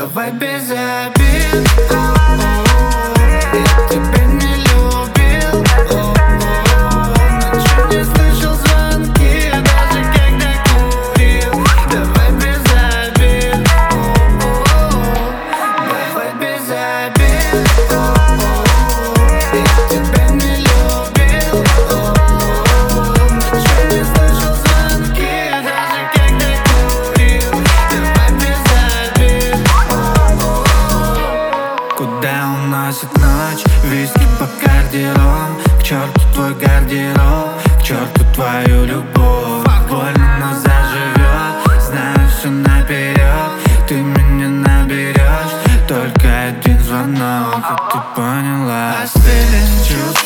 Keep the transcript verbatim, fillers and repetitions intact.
Давай без обид. Я тебя не любил. Ночью не слышал звонки, даже когда курил. Давай без обид. Давай без обид. Я тебя не любил. Ночью не слышал звонки, даже когда курил. Давай без обид. Куда уносит ночь? Виски по гардером. К черту твой гардероб, к черту твою любовь. Больно, но заживет. Знаю все наперед. Ты меня наберешь. Только один звонок, и ты поняла. Остыли чувства.